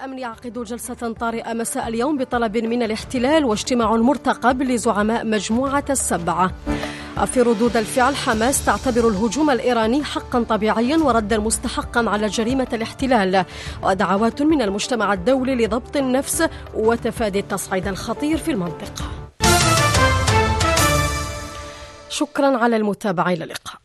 الأمن يعقد جلسة طارئة مساء اليوم بطلب من الاحتلال واجتماع مرتقب لزعماء مجموعة السبعة. في ردود الفعل، حماس تعتبر الهجوم الإيراني حقا طبيعيا وردا مستحقا على جريمة الاحتلال، ودعوات من المجتمع الدولي لضبط النفس وتفادي التصعيد الخطير في المنطقة. شكرا على المتابعة، إلى اللقاء.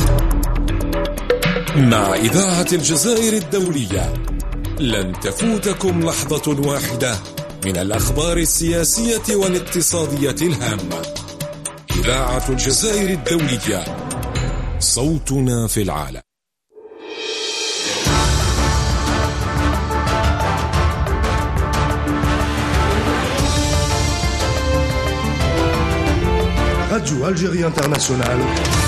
مع إذاعة الجزائر الدولية لن تفوتكم لحظة واحدة من الأخبار السياسية والاقتصادية الهامة. إذاعة الجزائر الدولية، صوتنا في العالم. Radio Algérie Internationale,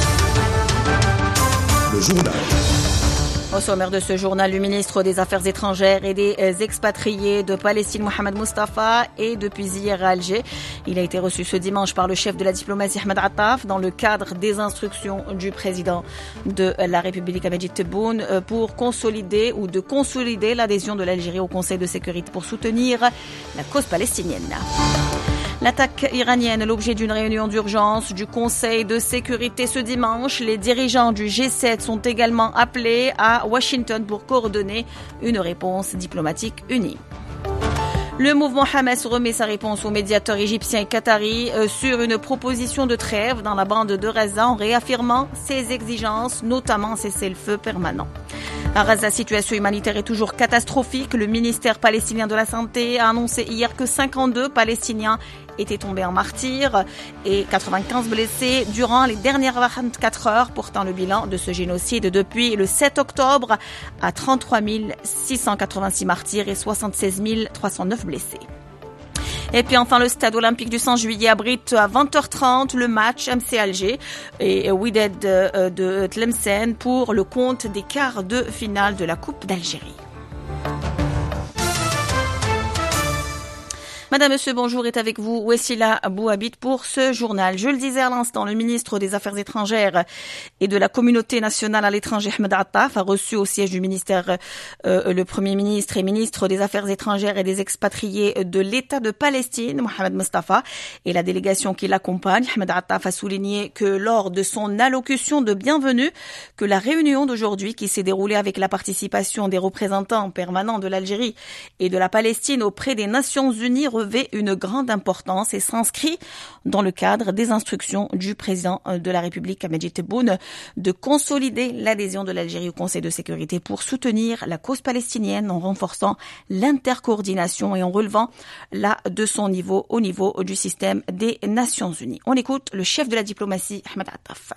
le journal. Au sommaire de ce journal, le ministre des Affaires étrangères et des expatriés de Palestine, Mohamed Mustafa, est depuis hier à Alger. Il a été reçu ce dimanche par le chef de la diplomatie, Ahmed Attaf, dans le cadre des instructions du président de la République, Majid Tebboune, pour consolider l'adhésion de l'Algérie au Conseil de sécurité pour soutenir la cause palestinienne. L'attaque iranienne, l'objet d'une réunion d'urgence du Conseil de sécurité ce dimanche. Les dirigeants du G7 sont également appelés à Washington pour coordonner une réponse diplomatique unie. Le mouvement Hamas remet sa réponse aux médiateurs égyptiens et qataris sur une proposition de trêve dans la bande de Gaza en réaffirmant ses exigences, notamment cessez-le-feu permanent. À Gaza, la situation humanitaire est toujours catastrophique. Le ministère palestinien de la Santé a annoncé hier que 52 Palestiniens étaient tombés en martyrs et 95 blessés durant les dernières 24 heures, portant le bilan de ce génocide depuis le 7 octobre à 33 686 martyrs et 76 309 blessés. Et puis enfin, le stade olympique du 100 juillet abrite à 20h30 le match MC Alger et Wydad de Tlemcen pour le compte des quarts de finale de la Coupe d'Algérie. Madame, monsieur, bonjour, est avec vous Wessila Bouhabit pour ce journal. Je le disais à l'instant, le ministre des Affaires étrangères et de la communauté nationale à l'étranger, Ahmed Attaf, a reçu au siège du ministère le Premier ministre et ministre des Affaires étrangères et des expatriés de l'État de Palestine, Mohamed Mustafa, et la délégation qui l'accompagne. Ahmed Attaf a souligné que lors de son allocution de bienvenue, que la réunion d'aujourd'hui qui s'est déroulée avec la participation des représentants permanents de l'Algérie et de la Palestine auprès des Nations Unies revêt une grande importance et s'inscrit dans le cadre des instructions du président de la République, Majid Tebboune, de consolider l'adhésion de l'Algérie au Conseil de sécurité pour soutenir la cause palestinienne en renforçant l'intercoordination et en relevant de son niveau au niveau du système des Nations Unies. On écoute le chef de la diplomatie, Ahmed Attaf.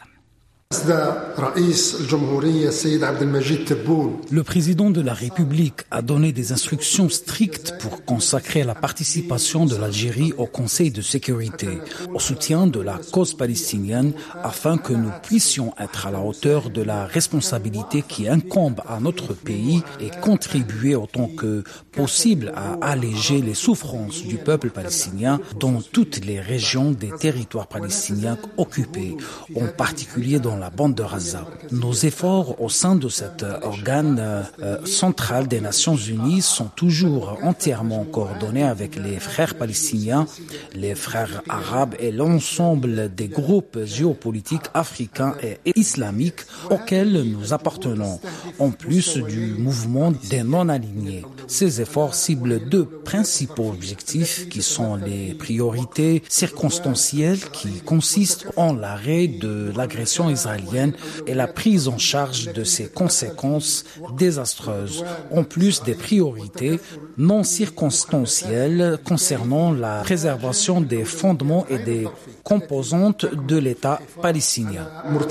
Le président de la République a donné des instructions strictes pour consacrer la participation de l'Algérie au Conseil de sécurité, au soutien de la cause palestinienne, afin que nous puissions être à la hauteur de la responsabilité qui incombe à notre pays et contribuer autant que possible à alléger les souffrances du peuple palestinien dans toutes les régions des territoires palestiniens occupés, en particulier dans la bande de Gaza. Nos efforts au sein de cet organe central des Nations Unies sont toujours entièrement coordonnés avec les frères palestiniens, les frères arabes et l'ensemble des groupes géopolitiques africains et islamiques auxquels nous appartenons, en plus du mouvement des non-alignés. Ces efforts ciblent deux principaux objectifs qui sont les priorités circonstancielles qui consistent en l'arrêt de l'agression israélienne et la prise en charge de ses conséquences désastreuses, en plus des priorités non circonstancielles concernant la préservation des fondements et des composantes de l'État palestinien.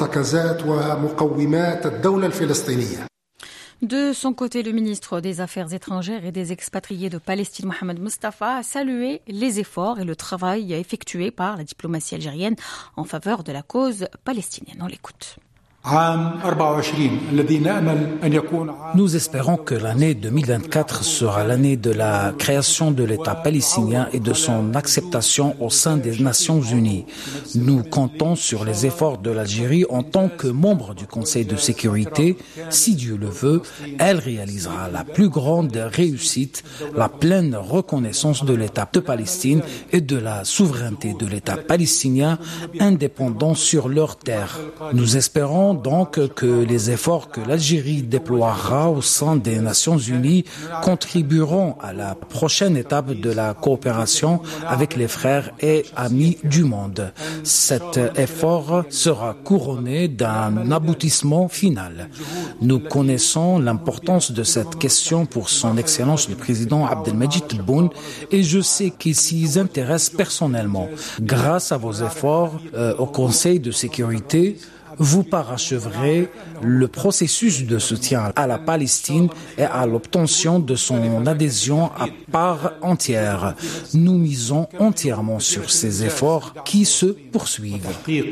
De son côté, le ministre des Affaires étrangères et des expatriés de Palestine, Mohamed Mustafa, a salué les efforts et le travail effectué par la diplomatie algérienne en faveur de la cause palestinienne. On l'écoute. Nous espérons que l'année 2024 sera l'année de la création de l'État palestinien et de son acceptation au sein des Nations Unies. Nous comptons sur les efforts de l'Algérie en tant que membre du Conseil de sécurité. Si Dieu le veut, elle réalisera la plus grande réussite, la pleine reconnaissance de l'État de Palestine et de la souveraineté de l'État palestinien indépendant sur leur terre. Nous espérons donc que les efforts que l'Algérie déploiera au sein des Nations Unies contribueront à la prochaine étape de la coopération avec les frères et amis du monde. Cet effort sera couronné d'un aboutissement final. Nous connaissons l'importance de cette question pour son Excellence le président Abdelmajid Tebboune et je sais qu'il s'y intéresse personnellement. Grâce à vos efforts au Conseil de sécurité, vous paracheverez le processus de soutien à la Palestine et à l'obtention de son adhésion à part entière. Nous misons entièrement sur ces efforts qui se poursuivent.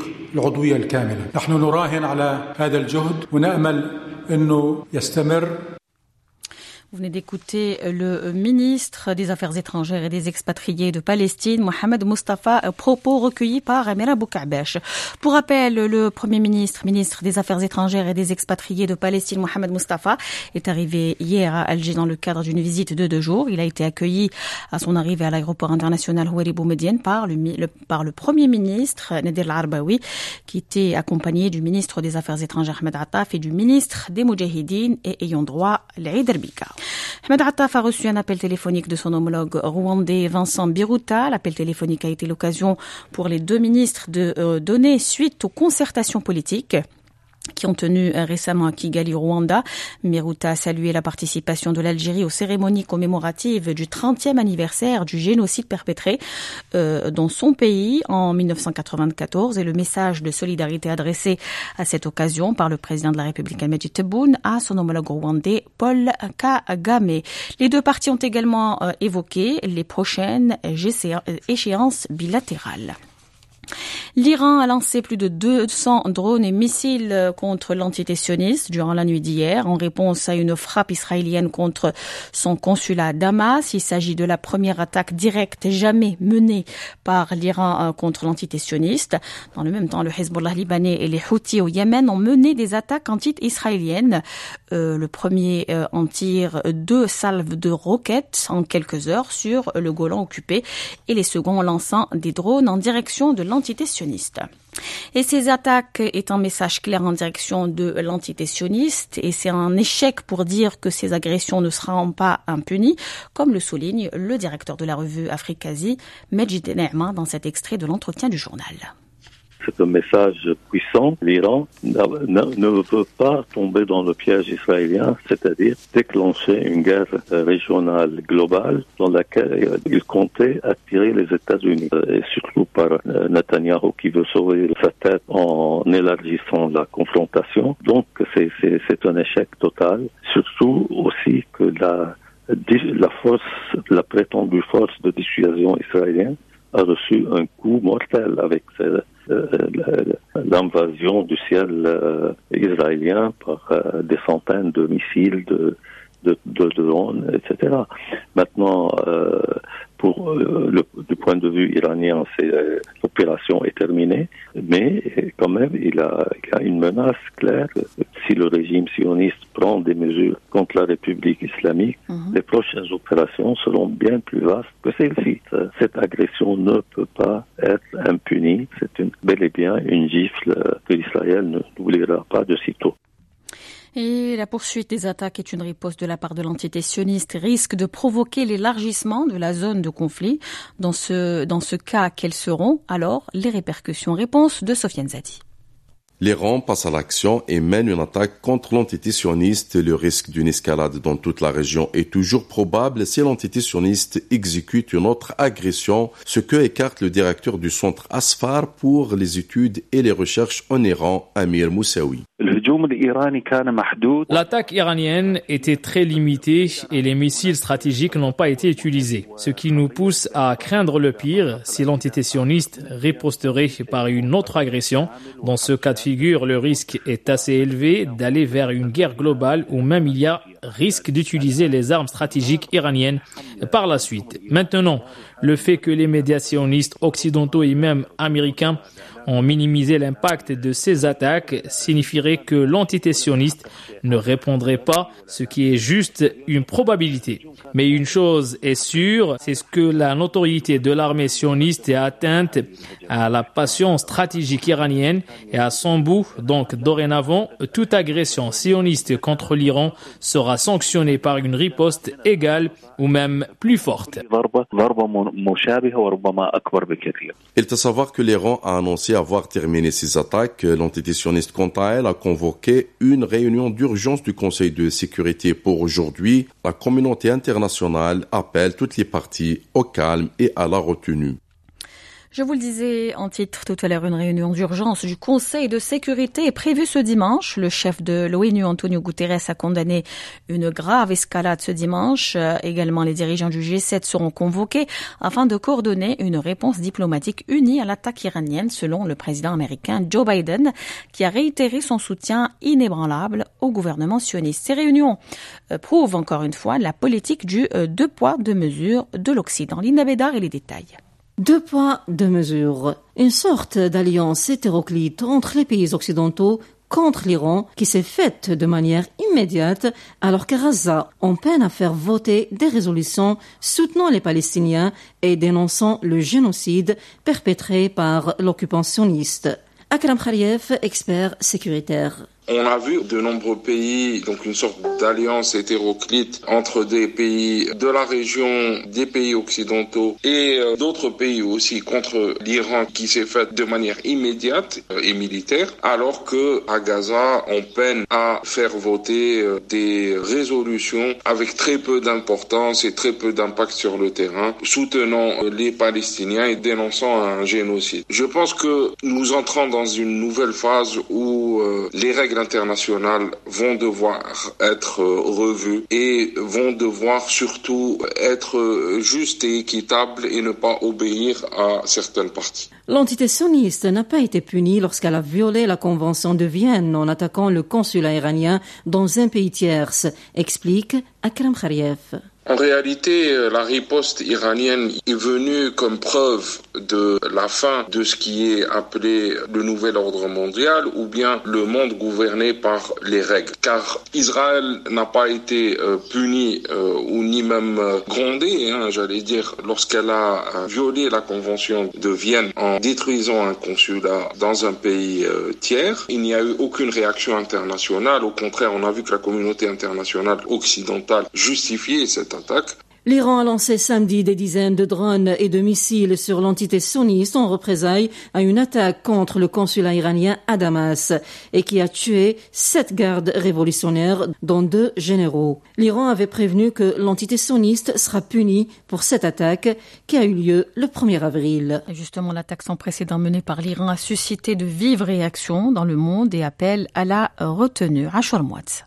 Vous venez d'écouter le ministre des Affaires étrangères et des expatriés de Palestine, Mohamed Mustafa, propos recueillis par Amira Boukaabesh. Pour rappel, le Premier ministre des Affaires étrangères et des expatriés de Palestine, Mohamed Mustafa, est arrivé hier à Alger dans le cadre d'une visite de 2 jours. Il a été accueilli à son arrivée à l'aéroport international Houari Boumediene par le Premier ministre, Nadir Al-Arbaoui, qui était accompagné du ministre des Affaires étrangères, Ahmed Attaf, et du ministre des Moudjahidines et ayant droit, l'Aïd Erbika. Ahmed Attaf a reçu un appel téléphonique de son homologue rwandais Vincent Biruta. L'appel téléphonique a été l'occasion pour les 2 ministres de donner suite aux concertations politiques qui ont tenu récemment à Kigali, Rwanda. Biruta a salué la participation de l'Algérie aux cérémonies commémoratives du 30e anniversaire du génocide perpétré dans son pays en 1994 et le message de solidarité adressé à cette occasion par le président de la République Abdelmajid Tebboune à son homologue rwandais Paul Kagame. Les 2 parties ont également évoqué les prochaines échéances bilatérales. L'Iran a lancé plus de 200 drones et missiles contre l'entité sioniste durant la nuit d'hier en réponse à une frappe israélienne contre son consulat à Damas. Il s'agit de la première attaque directe jamais menée par l'Iran contre l'entité sioniste. Dans le même temps, le Hezbollah libanais et les Houthis au Yémen ont mené des attaques anti-israéliennes. Le premier en tire 2 salves de roquettes en quelques heures sur le Golan occupé et les seconds en lançant des drones en direction de l'entité sioniste. Et ces attaques est un message clair en direction de l'entité sioniste et c'est un échec pour dire que ces agressions ne seront pas impunies, comme le souligne le directeur de la revue Afrique-Asie, Majid Ne'ma, dans cet extrait de l'entretien du journal. C'est un message puissant. L'Iran ne veut pas tomber dans le piège israélien, c'est-à-dire déclencher une guerre régionale globale dans laquelle il comptait attirer les États-Unis. Et surtout par Netanyahou qui veut sauver sa tête en élargissant la confrontation. Donc c'est un échec total. Surtout aussi que la prétendue force de dissuasion israélienne a reçu un coup mortel avec l'invasion du ciel israélien par des centaines de missiles, de drones, etc. Maintenant, du point de vue iranien, l'opération est terminée, mais quand même, il y a une menace claire. Si le régime sioniste prend des mesures contre la République islamique, les prochaines opérations seront bien plus vastes que celle-ci. Cette agression ne peut pas être impunie. C'est bel et bien une gifle que Israël n'oubliera pas de sitôt. Et la poursuite des attaques est une riposte de la part de l'entité sioniste, risque de provoquer l'élargissement de la zone de conflit. Dans ce cas, quelles seront alors les répercussions? Réponse de Sofiane Zadi. L'Iran passe à l'action et mène une attaque contre l'entité sioniste. Le risque d'une escalade dans toute la région est toujours probable si l'entité sioniste exécute une autre agression, ce que écarte le directeur du centre Asfar pour les études et les recherches en Iran, Amir Moussaoui. L'attaque iranienne était très limitée et les missiles stratégiques n'ont pas été utilisés, ce qui nous pousse à craindre le pire si l'entité sioniste riposterait par une autre agression. Dans ce cas de figure, le risque est assez élevé d'aller vers une guerre globale où même il y a risque d'utiliser les armes stratégiques iraniennes par la suite. Maintenant, le fait que les médias sionistes occidentaux et même américains ont minimisé l'impact de ces attaques signifierait que l'entité sioniste ne répondrait pas, ce qui est juste une probabilité. Mais une chose est sûre, c'est que la notoriété de l'armée sioniste est atteinte à la passion stratégique iranienne et à son bout. Donc, dorénavant, toute agression sioniste contre l'Iran sera sanctionnée par une riposte égale ou même plus forte. Il faut savoir que l'Iran a annoncé avoir terminé ses attaques. L'entité sioniste, quant à elle, a convoqué une réunion d'urgence du Conseil de sécurité pour aujourd'hui. La communauté internationale appelle toutes les parties au calme et à la retenue. Je vous le disais en titre tout à l'heure, une réunion d'urgence du Conseil de sécurité est prévue ce dimanche. Le chef de l'ONU, Antonio Guterres, a condamné une grave escalade ce dimanche. Également, les dirigeants du G7 seront convoqués afin de coordonner une réponse diplomatique unie à l'attaque iranienne, selon le président américain Joe Biden, qui a réitéré son soutien inébranlable au gouvernement sioniste. Ces réunions prouvent encore une fois la politique du deux poids, deux mesures de l'Occident. Linda Bédard et les détails. 2 poids, 2 mesures. Une sorte d'alliance hétéroclite entre les pays occidentaux contre l'Iran qui s'est faite de manière immédiate alors qu'à Gaza, on peine à faire voter des résolutions soutenant les Palestiniens et dénonçant le génocide perpétré par l'occupant sioniste. Akram Khariev, expert sécuritaire. On a vu de nombreux pays, donc une sorte d'alliance hétéroclite entre des pays de la région, des pays occidentaux et d'autres pays aussi contre l'Iran qui s'est faite de manière immédiate et militaire, alors que à Gaza, on peine à faire voter des résolutions avec très peu d'importance et très peu d'impact sur le terrain, soutenant les Palestiniens et dénonçant un génocide. Je pense que nous entrons dans une nouvelle phase où les règles internationales vont devoir être revues et vont devoir surtout être justes et équitables et ne pas obéir à certaines parties. L'entité sioniste n'a pas été punie lorsqu'elle a violé la Convention de Vienne en attaquant le consulat iranien dans un pays tierce, explique Akram Khariev. En réalité, la riposte iranienne est venue comme preuve de la fin de ce qui est appelé le nouvel ordre mondial ou bien le monde gouverné par les règles. Car Israël n'a pas été puni ou ni même grondé, j'allais dire, lorsqu'elle a violé la Convention de Vienne en détruisant un consulat dans un pays tiers. Il n'y a eu aucune réaction internationale. Au contraire, on a vu que la communauté internationale occidentale justifiait cette attaque. L'Iran a lancé samedi des dizaines de drones et de missiles sur l'entité sioniste en représailles à une attaque contre le consulat iranien à Damas et qui a tué 7 gardes révolutionnaires, dont 2 généraux. L'Iran avait prévenu que l'entité sioniste sera punie pour cette attaque qui a eu lieu le 1er avril. Justement, l'attaque sans précédent menée par l'Iran a suscité de vives réactions dans le monde et appelle à la retenue. Ashur Mouatz.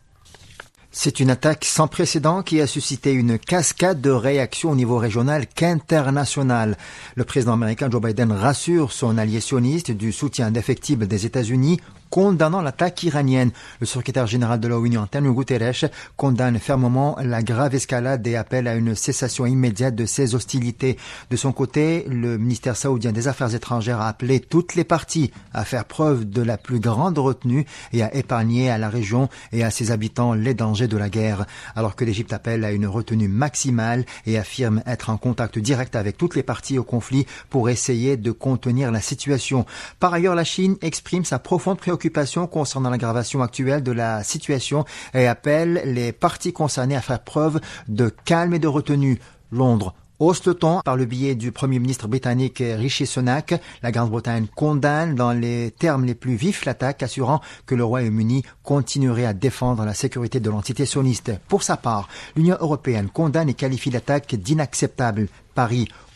C'est une attaque sans précédent qui a suscité une cascade de réactions au niveau régional qu'international. Le président américain Joe Biden rassure son allié sioniste du soutien indéfectible des États-Unis, condamnant l'attaque iranienne. Le secrétaire général de l'ONU, Antonio Guterres, condamne fermement la grave escalade et appelle à une cessation immédiate de ces hostilités. De son côté, le ministère saoudien des Affaires étrangères a appelé toutes les parties à faire preuve de la plus grande retenue et à épargner à la région et à ses habitants les dangers de la guerre. Alors que l'Égypte appelle à une retenue maximale et affirme être en contact direct avec toutes les parties au conflit pour essayer de contenir la situation. Par ailleurs, la Chine exprime sa profonde préoccupation concernant l'aggravation actuelle de la situation et appelle les parties concernées à faire preuve de calme et de retenue. Londres hausse le ton par le biais du Premier ministre britannique Rishi Sunak. La Grande-Bretagne condamne dans les termes les plus vifs l'attaque, assurant que le Royaume-Uni continuerait à défendre la sécurité de l'entité sioniste. Pour sa part, l'Union européenne condamne et qualifie l'attaque d'inacceptable. Paris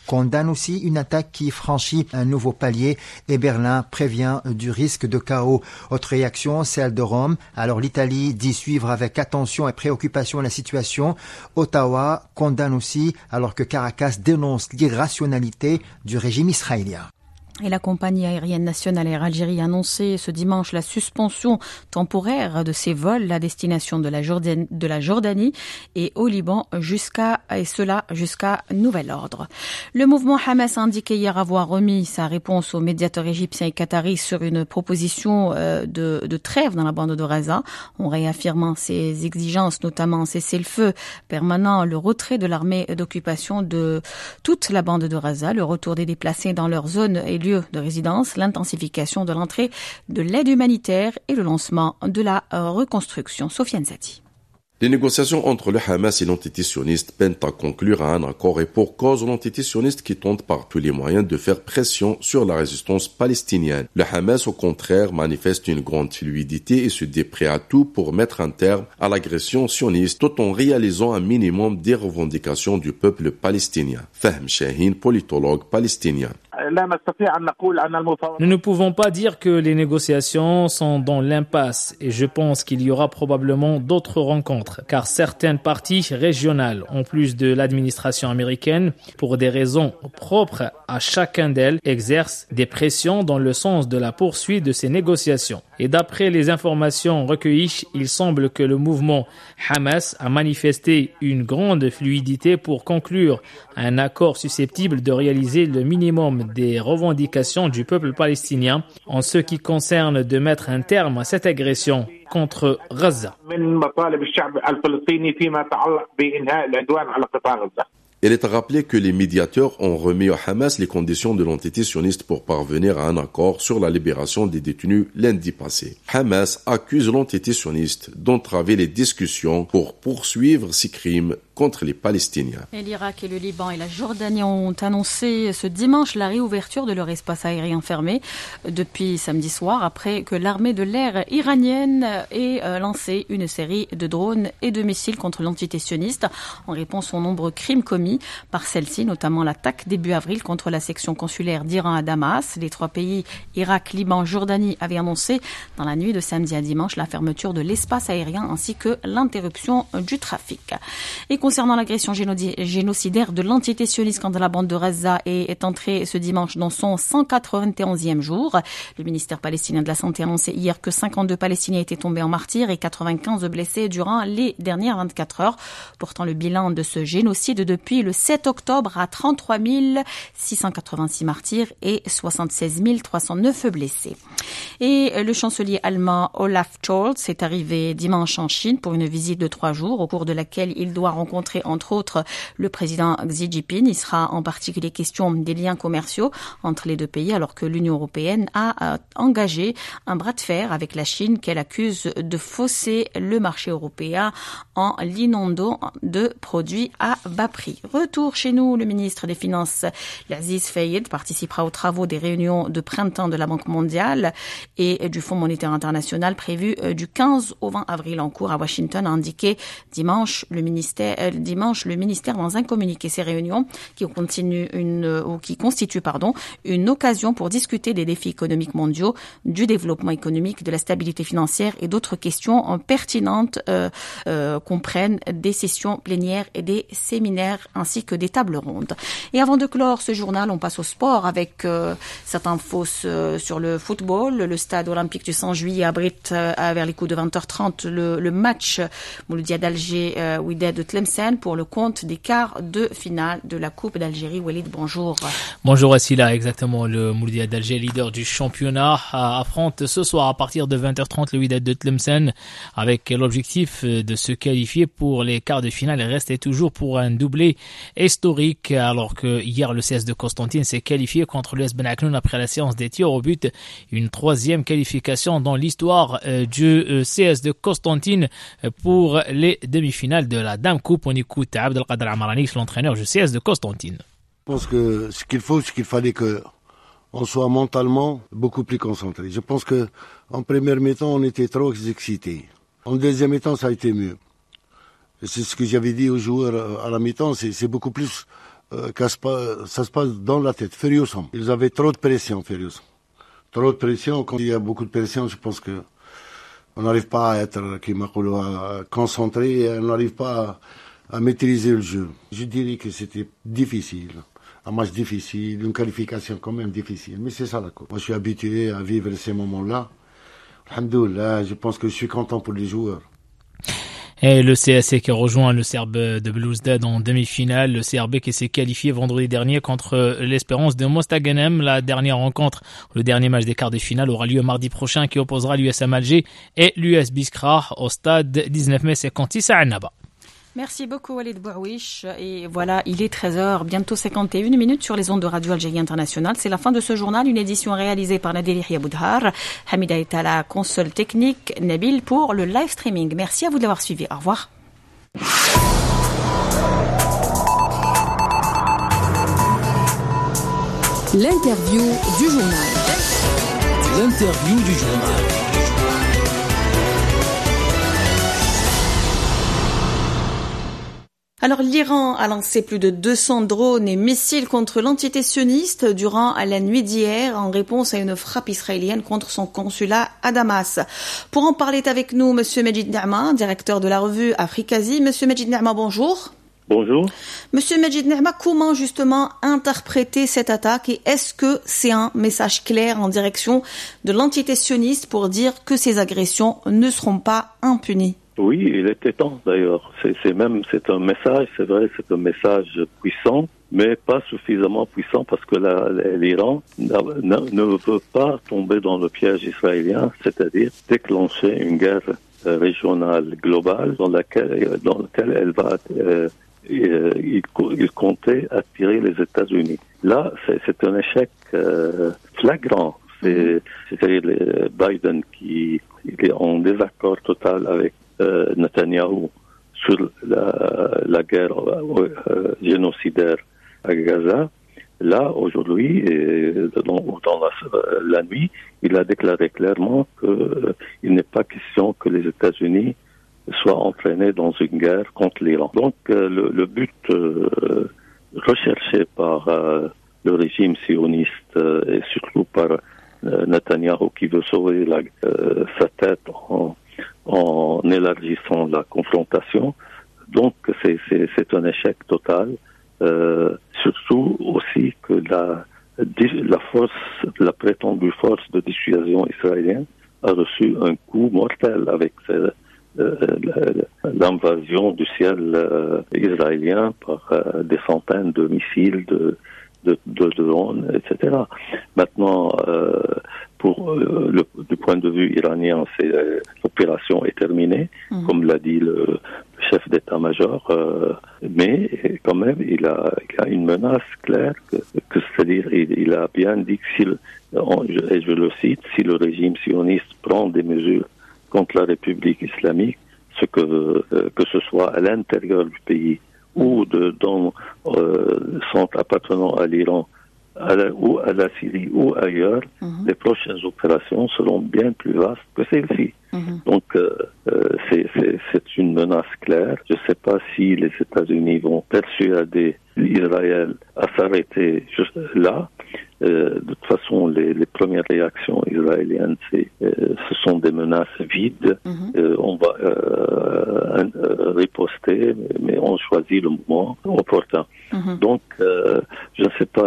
condamne aussi une attaque qui franchit un nouveau palier et Berlin prévient du risque de chaos. Autre réaction, celle de Rome. Alors l'Italie dit suivre avec attention et préoccupation la situation. Ottawa condamne aussi alors que Caracas dénonce l'irrationalité du régime israélien. Et la compagnie aérienne nationale Air Algérie a annoncé ce dimanche la suspension temporaire de ses vols à destination de la Jordanie et au Liban jusqu'à nouvel ordre. Le mouvement Hamas a indiqué hier avoir remis sa réponse aux médiateurs égyptiens et qataris sur une proposition de trêve dans la bande de Gaza, en réaffirmant ses exigences, notamment cessez-le-feu permanent, le retrait de l'armée d'occupation de toute la bande de Gaza, le retour des déplacés dans leur zone et lieu de résidence, l'intensification de l'entrée de l'aide humanitaire et le lancement de la reconstruction. Sofiane Zati. Les négociations entre le Hamas et l'entité sioniste peinent à conclure à un accord et pour cause l'entité sioniste qui tente par tous les moyens de faire pression sur la résistance palestinienne. Le Hamas, au contraire, manifeste une grande fluidité et se dit prêt à tout pour mettre un terme à l'agression sioniste tout en réalisant un minimum des revendications du peuple palestinien. Fahm Shahin, politologue palestinien. Nous ne pouvons pas dire que les négociations sont dans l'impasse et je pense qu'il y aura probablement d'autres rencontres car certaines parties régionales, en plus de l'administration américaine, pour des raisons propres à chacun d'elles, exercent des pressions dans le sens de la poursuite de ces négociations. Et d'après les informations recueillies, il semble que le mouvement Hamas a manifesté une grande fluidité pour conclure un accord susceptible de réaliser le minimum des revendications du peuple palestinien en ce qui concerne de mettre un terme à cette agression contre Gaza. Il est à rappeler que les médiateurs ont remis au Hamas les conditions de l'entité sioniste pour parvenir à un accord sur la libération des détenus lundi passé. Hamas accuse l'entité sioniste d'entraver les discussions pour poursuivre ses crimes contre les Palestiniens. Et l'Irak et le Liban et la Jordanie ont annoncé ce dimanche la réouverture de leur espace aérien fermé depuis samedi soir après que l'armée de l'air iranienne ait lancé une série de drones et de missiles contre l'entité sioniste en réponse aux nombreux crimes commis par celle-ci, notamment l'attaque début avril contre la section consulaire d'Iran à Damas. Les trois pays, Irak, Liban, Jordanie, avaient annoncé dans la nuit de samedi à dimanche la fermeture de l'espace aérien ainsi que l'interruption du trafic. Et concernant l'agression génocidaire de l'entité sioniste contre la bande de Gaza est entrée ce dimanche dans son 191e jour. Le ministère palestinien de la Santé a annoncé hier que 52 Palestiniens étaient tombés en martyrs et 95 blessés durant les dernières 24 heures. Pourtant, le bilan de ce génocide depuis le 7 octobre à 33 686 martyrs et 76 309 blessés. Et le chancelier allemand Olaf Scholz est arrivé dimanche en Chine pour une visite de 3 jours au cours de laquelle il doit rencontrer entre autres le président Xi Jinping. Il sera en particulier question des liens commerciaux entre les deux pays alors que l'Union européenne a engagé un bras de fer avec la Chine qu'elle accuse de fausser le marché européen en l'inondant de produits à bas prix. Retour chez nous, le ministre des Finances, Aziz Fayed, participera aux travaux des réunions de printemps de la Banque mondiale et du Fonds monétaire international prévues du 15 au 20 avril en cours à Washington, a indiqué dimanche le ministère dans un communiqué. Ces réunions qui constituent une occasion pour discuter des défis économiques mondiaux, du développement économique, de la stabilité financière et d'autres questions pertinentes comprennent des sessions plénières et des séminaires ainsi que des tables rondes. Et avant de clore ce journal, on passe au sport avec certains fausses sur le football. Le stade olympique du 100 juillet abrite vers les coups de 20h30 le match Mouloudia d'Alger Wydad de Tlemcen pour le compte des quarts de finale de la Coupe d'Algérie. Walid, bonjour. Bonjour Assila, exactement. Le Mouloudia d'Alger, leader du championnat, affronte ce soir à partir de 20h30 le Wydad de Tlemcen avec l'objectif de se qualifier pour les quarts de finale et rester toujours pour un doublé historique alors que hier le CS de Constantine s'est qualifié contre l'US Ben Aknoun après la séance des tirs au but. Une troisième qualification dans l'histoire du CS de Constantine pour les demi-finales de la Dame Coupe. On écoute Abdelkader Amarani, l'entraîneur du CS de Constantine. Je pense que ce qu'il fallait que on soit mentalement beaucoup plus concentré. Je pense que en première mi-temps, on était trop excités. En deuxième mi-temps, ça a été mieux. C'est ce que j'avais dit aux joueurs à la mi-temps, c'est beaucoup plus ça se passe dans la tête, furieusement. Ils avaient trop de pression, furieusement. Trop de pression. Quand il y a beaucoup de pression, je pense que on n'arrive pas à être, concentré, et on n'arrive pas à maîtriser le jeu. Je dirais que c'était difficile. Un match difficile, une qualification quand même difficile. Mais c'est ça la Coupe. Moi, je suis habitué à vivre ces moments-là. Alhamdoulilah, je pense que je suis content pour les joueurs. Et le CSC qui rejoint le Serbe de Belouizdad en demi-finale, le CRB qui s'est qualifié vendredi dernier contre l'Espérance de Mostaganem. La dernière rencontre, le dernier match des quarts de finale aura lieu mardi prochain qui opposera l'USM Alger et l'US Biskra au stade 19 mai 56 à Annaba. Merci beaucoup Walid Bouawish. Et voilà, il est 13h, bientôt 51 minutes sur les ondes de Radio Algérie Internationale. C'est la fin de ce journal, une édition réalisée par Nadir Yahya Boudhar. Hamida est à la console technique, Nabil pour le live streaming. Merci à vous de l'avoir suivi. Au revoir. L'interview du journal. L'interview du journal. Alors, l'Iran a lancé plus de 200 drones et missiles contre l'entité sioniste durant la nuit d'hier en réponse à une frappe israélienne contre son consulat à Damas. Pour en parler avec nous, Monsieur Majid Na'ma, directeur de la revue Afrikazi. Monsieur Majid Na'ma, bonjour. Bonjour. Monsieur Majid Na'ma, comment justement interpréter cette attaque et est-ce que c'est un message clair en direction de l'entité sioniste pour dire que ces agressions ne seront pas impunies? Oui, il était temps d'ailleurs. C'est un message, c'est vrai, c'est un message puissant, mais pas suffisamment puissant parce que l'Iran ne veut pas tomber dans le piège israélien, c'est-à-dire déclencher une guerre régionale globale dans laquelle elle va il comptait attirer les États-Unis. Là, c'est un échec flagrant. C'est-à-dire Biden qui est en désaccord total avec Netanyahou sur la guerre génocidaire à Gaza. Là, aujourd'hui, dans la nuit, il a déclaré clairement qu'il n'est pas question que les États-Unis soient entraînés dans une guerre contre l'Iran. Donc, le but recherché par le régime sioniste et surtout par Netanyahou qui veut sauver sa tête en élargissant la confrontation. Donc, c'est un échec total. Surtout aussi que la prétendue force de dissuasion israélienne a reçu un coup mortel avec l'invasion du ciel israélien par des centaines de missiles, de drones, etc. Maintenant, du point de vue iranien, l'opération est terminée, comme l'a dit le chef d'état-major, mais quand même, il a une menace claire, c'est-à-dire, il a bien dit que et je le cite, si le régime sioniste prend des mesures contre la République islamique, que ce soit à l'intérieur du pays ou dans centres appartenant à l'Iran, ou à la Syrie ou ailleurs, les prochaines opérations seront bien plus vastes que celles-ci. Donc, c'est une menace claire. Je ne sais pas si les États-Unis vont persuader Israël à s'arrêter juste là. De toute façon, les premières réactions israéliennes, ce sont des menaces vides. On va riposter, mais on choisit le moment opportun. Donc, je ne sais pas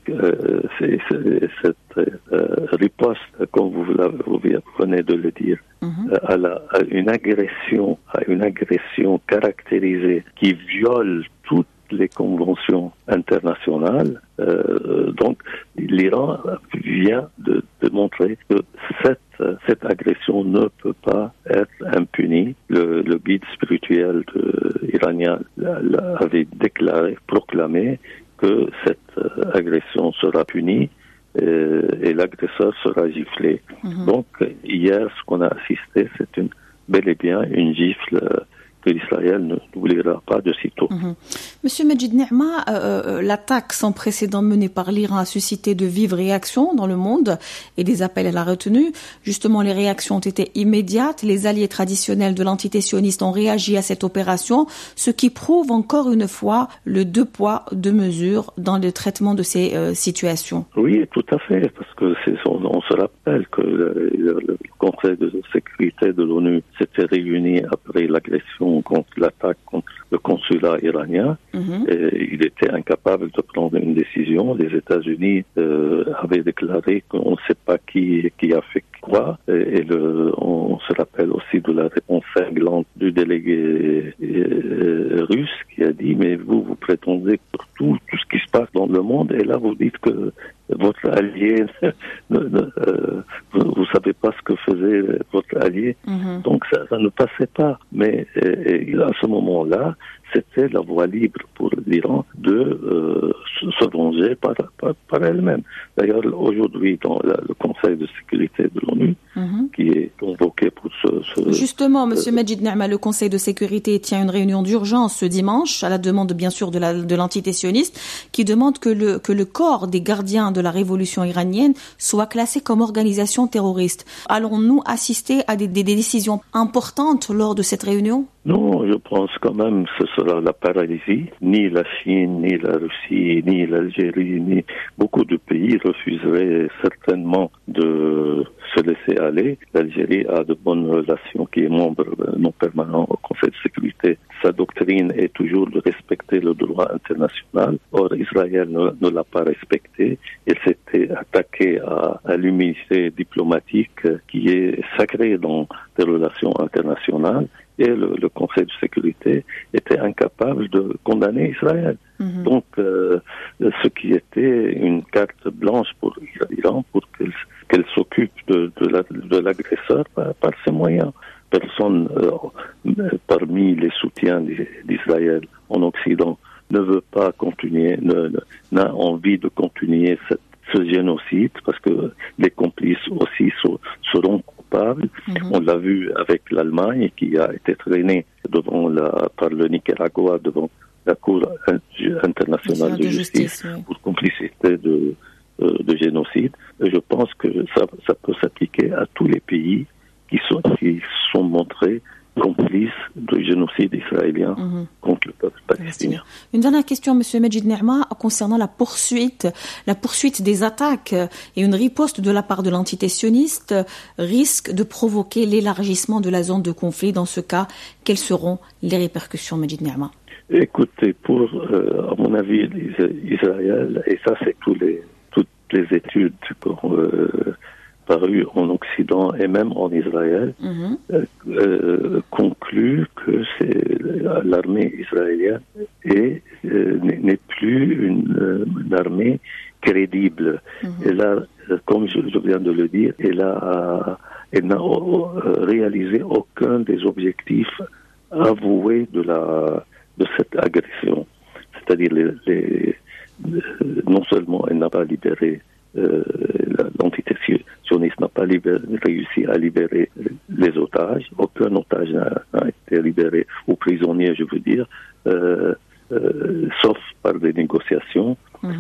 cette riposte, comme vous venez de le dire, à une agression caractérisée qui viole toutes les conventions internationales. Donc, l'Iran vient de montrer que cette agression ne peut pas être impunie. Le guide spirituel iranien avait proclamé que cette agression sera punie et l'agresseur sera giflé. Donc, hier, ce qu'on a assisté, c'est bel et bien une gifle qu'Israël n'oubliera pas de sitôt. Monsieur Majid Nehma, l'attaque sans précédent menée par l'Iran a suscité de vives réactions dans le monde et des appels à la retenue. Justement, les réactions ont été immédiates. Les alliés traditionnels de l'entité sioniste ont réagi à cette opération, ce qui prouve encore une fois le deux poids, deux mesures dans le traitement de ces situations. Oui, tout à fait, parce que on se rappelle que le Conseil de sécurité de l'ONU s'était réuni après l'agression contre l'attaque contre le consulat iranien. Et il était incapable de prendre une décision. Les États-Unis avaient déclaré qu'on ne sait pas qui a fait quoi. Et on se rappelle aussi de la réponse cinglante du délégué russe qui a dit mais vous prétendez pour tout ce qui se passe dans le monde et là vous dites que votre allié, vous savez pas ce que faisait votre allié. Donc ça ne passait pas. Mais à ce moment-là, c'était la voie libre pour l'Iran de se venger par elle-même. D'ailleurs, aujourd'hui, dans le Conseil de sécurité de l'ONU, qui est convoqué pour Justement, Monsieur Majid Nehma, le Conseil de sécurité tient une réunion d'urgence ce dimanche, à la demande, bien sûr, de l'entité sioniste, qui demande que le corps des gardiens de la révolution iranienne soit classé comme organisation terroriste. Allons-nous assister à des décisions importantes lors de cette réunion ? Non, je pense quand même que ce sera la paralysie. Ni la Chine, ni la Russie, ni l'Algérie, ni beaucoup de pays refuseraient certainement de se laisser aller. L'Algérie a de bonnes relations, qui est membre non permanent au Conseil de sécurité. Sa doctrine est toujours de respecter le droit international. Or, Israël ne l'a pas respecté. Il s'était attaqué à l'immunité diplomatique qui est sacrée dans les relations internationales. Et le Conseil de sécurité était incapable de condamner Israël. Donc, ce qui était une carte blanche pour l'Iran, pour qu'elle s'occupe de l'agresseur par ses moyens. Personne parmi les soutiens d'Israël en Occident ne veut pas continuer, n'a envie de continuer ce génocide, parce que les complices aussi seront coupables. On l'a vu avec l'Allemagne qui a été traînée par le Nicaragua devant la Cour internationale de justice pour complicité de génocide. Et je pense que ça peut s'appliquer à tous les pays qui sont montrés complices du génocide israélien contre le peuple palestinien. Une dernière question, Monsieur Majid Nehma, concernant la poursuite des attaques et une riposte de la part de l'entité sioniste risque de provoquer l'élargissement de la zone de conflit. Dans ce cas, quelles seront les répercussions, Majid Nehma? Écoutez, à mon avis, Israël, et ça c'est toutes les études paru en Occident et même en Israël, conclut que l'armée israélienne n'est plus une armée crédible. Elle a, comme je viens de le dire, elle n'a réalisé aucun des objectifs avoués de cette agression. C'est-à-dire, non seulement elle n'a pas libéré l'entité sioniste n'a pas réussi à libérer les otages. Aucun otage n'a été libéré, ou prisonnier, je veux dire, sauf par des négociations.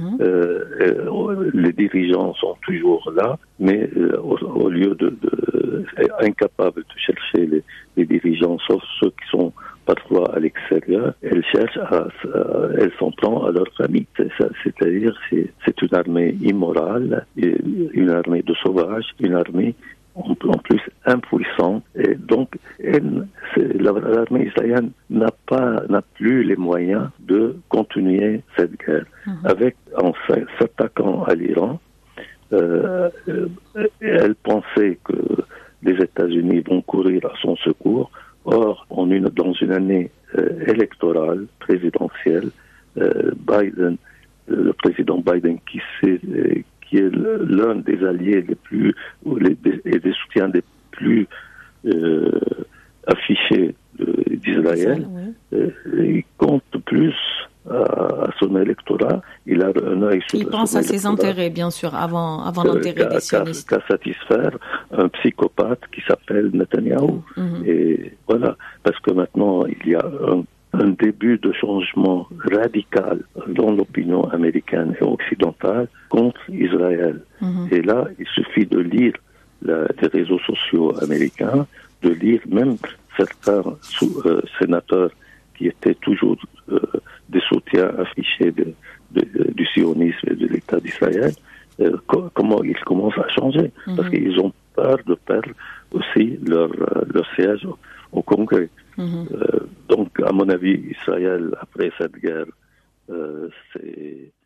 Les dirigeants sont toujours là, mais au lieu incapables de chercher les dirigeants, sauf ceux qui sont parfois à l'extérieur, elles s'en prennent à leur famille. C'est-à-dire, c'est une armée immorale, une armée de sauvages, une armée en plus impuissante. Et donc, l'armée israélienne n'a plus les moyens de continuer cette guerre. En s'attaquant à l'Iran, elle pensait que les États-Unis vont courir à son secours. Or, dans une année électorale, présidentielle, le président Biden, qui est l'un des alliés les plus, et des soutiens les plus affichés d'Israël, il compte plus à son électorat. Il a un œil sur il pense à ses intérêts, bien sûr, avant l'intérêt des sionistes. Qu'à satisfaire un psychopathe qui s'appelle Netanyahou. Et voilà, parce que maintenant, il y a un début de changement radical dans l'opinion américaine et occidentale contre Israël. Et là, il suffit de lire les réseaux sociaux américains, de lire même certains sénateurs qui étaient toujours des soutiens affichés du sionisme et de l'État d'Israël, comment ils commencent à changer. Parce qu'ils ont peur de perdre aussi leur siège au Congrès. Donc, à mon avis, Israël, après cette guerre, c'est